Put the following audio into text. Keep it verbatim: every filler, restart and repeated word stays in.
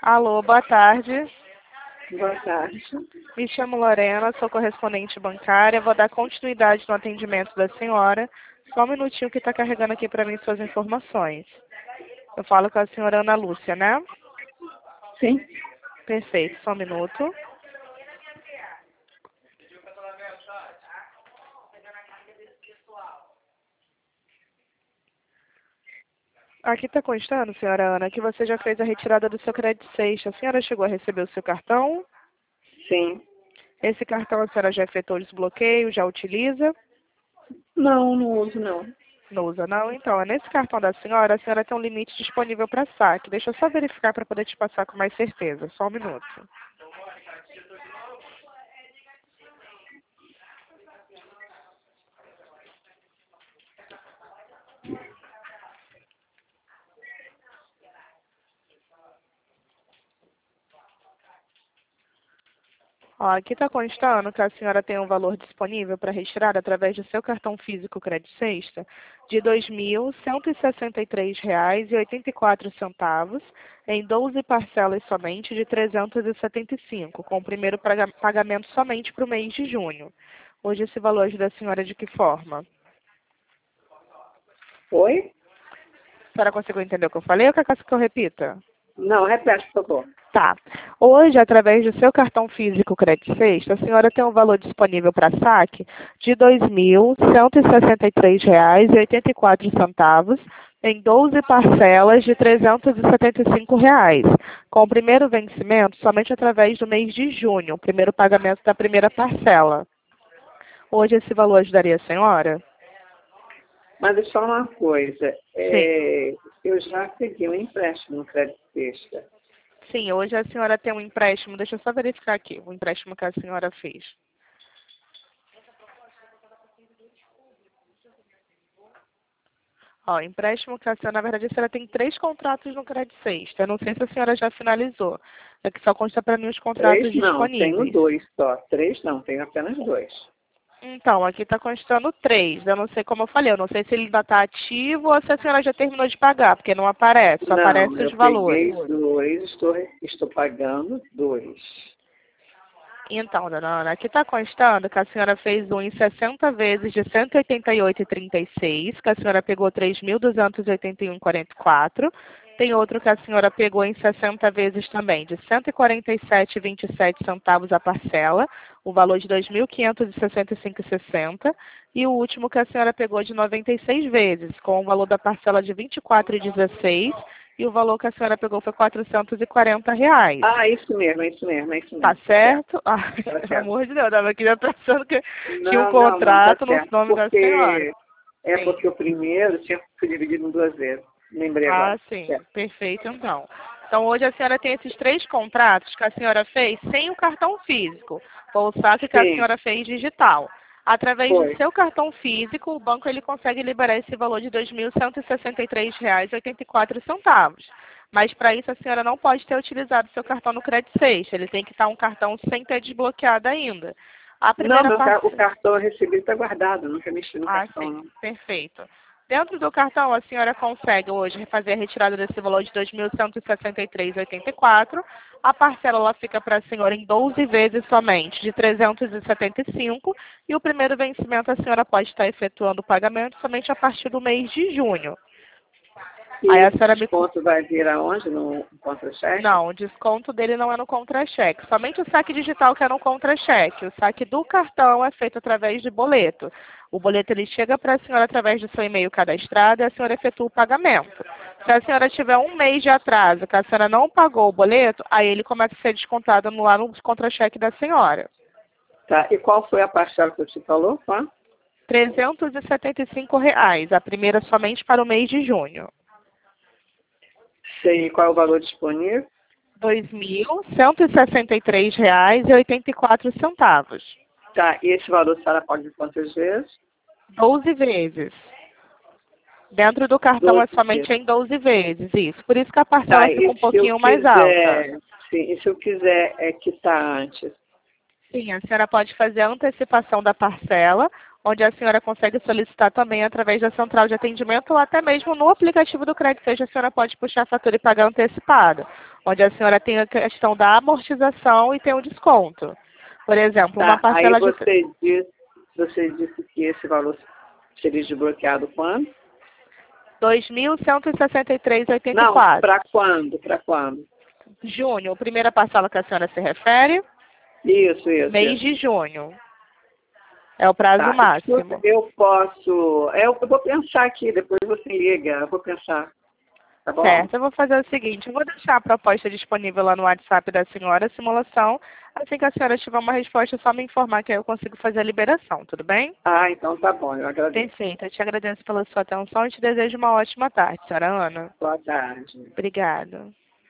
Alô, boa tarde. Boa tarde. Me chamo Lorena, sou correspondente bancária. Vou dar continuidade no atendimento da senhora. Só um minutinho que está carregando aqui para mim suas informações. Eu falo com a senhora Ana Lúcia, né? Sim. Perfeito, só um minuto. Aqui está constando, senhora Ana, que você já fez a retirada do seu crédito sexta. A senhora chegou a receber o seu cartão? Sim. Esse cartão a senhora já efetuou o desbloqueio, já utiliza? Não, não uso não. Não usa não? Então, é nesse cartão da senhora, a senhora tem um limite disponível para saque. Deixa eu só verificar para poder te passar com mais certeza. Só um minuto. Ó, aqui está constando que a senhora tem um valor disponível para retirar através do seu cartão físico Crédito Sexta de dois mil cento e sessenta e três reais e oitenta e quatro centavos em doze parcelas somente de trezentos e setenta e cinco, com o primeiro pagamento somente para o mês de junho. Hoje esse valor ajuda a senhora de que forma? Oi? A senhora conseguiu entender o que eu falei ou quer que eu repita? Não, repete, por favor. Tá. Hoje, através do seu cartão físico Crédito Sexta, a senhora tem um valor disponível para saque de dois mil cento e sessenta e três reais e oitenta e quatro centavos em doze parcelas de trezentos e setenta e cinco reais, com o primeiro vencimento somente através do mês de junho, o primeiro pagamento da primeira parcela. Hoje esse valor ajudaria a senhora? Mas é só uma coisa. É, Sim. eu já peguei um empréstimo no Crédito Sexta. Sim, hoje a senhora tem um empréstimo, deixa eu só verificar aqui, o empréstimo que a senhora fez. Ó, empréstimo que a senhora, na verdade, a senhora tem três contratos no Crédito Sexta. Eu não sei se a senhora já finalizou. É que só consta para mim os contratos Três não, tenho disponíveis. dois só. Três não, tenho apenas dois. Então, aqui está constando três. Eu não sei como eu falei, eu não sei se ele ainda está ativo ou se a senhora já terminou de pagar, porque não aparece, só Não, aparecem eu os valores. peguei dois, estou, estou pagando dois. Então, dona Ana, aqui está constando que a senhora fez um em sessenta vezes de cento e oitenta e oito reais e trinta e seis centavos, que a senhora pegou três mil duzentos e oitenta e um reais e quarenta e quatro centavos. Tem outro que a senhora pegou em sessenta vezes também, de cento e quarenta e sete reais e vinte e sete centavos a parcela, o valor de dois mil quinhentos e sessenta e cinco reais e sessenta centavos. E o último que a senhora pegou de noventa e seis vezes, com o valor da parcela de vinte e quatro reais e dezesseis centavos. E o valor que a senhora pegou foi quatrocentos e quarenta reais. Ah, isso mesmo, é isso mesmo, é isso mesmo. Tá certo? Ai, Tá pelo certo. amor de Deus, eu estava aqui já pensando que tinha um Não, não, não, tá contrato no certo. nome da senhora. Porque, é Sim. porque o primeiro tinha que ser dividido em duas vezes. Lembrei Ah, agora. sim. Certo. Perfeito, então. Então, hoje a senhora tem esses três contratos que a senhora fez sem o cartão físico, ou o saque que a Sim, senhora fez digital. Através do foi. seu cartão físico, o banco ele consegue liberar esse valor de dois mil cento e sessenta e três reais e oitenta e quatro centavos. Mas, para isso, a senhora não pode ter utilizado seu cartão no Crédito Sexta. Ele tem que estar um cartão sem ter desbloqueado ainda. A Não, primeira meu, ca- o parte... cartão recebido está guardado, nunca mexi no Ah, cartão, sim. não. Perfeito. Dentro do cartão, a senhora consegue hoje fazer a retirada desse valor de dois mil cento e sessenta e três reais e oitenta e quatro centavos. A parcela ela fica para a senhora em doze vezes somente, de trezentos e setenta e cinco reais. E o primeiro vencimento a senhora pode estar efetuando o pagamento somente a partir do mês de junho. E Aí a esse senhora me... desconto vai vir aonde? No contra-cheque? Não, o desconto dele não é no contra-cheque. Somente o saque digital que é no contra-cheque. O saque do cartão é feito através de boleto. O boleto ele chega para a senhora através do seu e-mail cadastrado e a senhora efetua o pagamento. Se a senhora tiver um mês de atraso, que a senhora não pagou o boleto, aí ele começa a ser descontado no, lá no contra-cheque da senhora. Tá, e qual foi a parcela que você falou? Tá? trezentos e setenta e cinco reais. A primeira somente para o mês de junho. Sei qual é o valor disponível? dois mil cento e sessenta e três reais e oitenta e quatro centavos. Tá, e esse valor a senhora paga quantas vezes? doze vezes. Dentro do cartão é doze somente vezes. em doze vezes, isso. Por isso que a parcela Tá, fica e um se eu pouquinho mais alta. quiser, sim, e se eu quiser é quitar antes? Sim, a senhora pode fazer a antecipação da parcela onde a senhora consegue solicitar também através da central de atendimento ou até mesmo no aplicativo do CredSage a senhora pode puxar a fatura e pagar antecipado, onde a senhora tem a questão da amortização e tem o desconto. Por exemplo, Tá, uma parcela aí de... você disse, você disse que esse valor seria desbloqueado quando? dois mil cento e sessenta e três reais e oitenta e Não, quatro para quando? Para quando? Junho, primeira parcela que a senhora se refere, Isso, isso. mês isso. de junho. É o prazo Tá, máximo. escuta, eu posso... é, Eu vou pensar aqui, depois você liga, eu vou pensar. Tá bom? Certo, eu vou fazer o seguinte, eu vou deixar a proposta disponível lá no WhatsApp da senhora, a simulação. Assim que a senhora tiver uma resposta, é só me informar que aí eu consigo fazer a liberação, tudo bem? Ah, então tá bom, eu agradeço. Perfeito, eu te agradeço pela sua atenção e te desejo uma ótima tarde, senhora Ana. Boa tarde. Obrigada.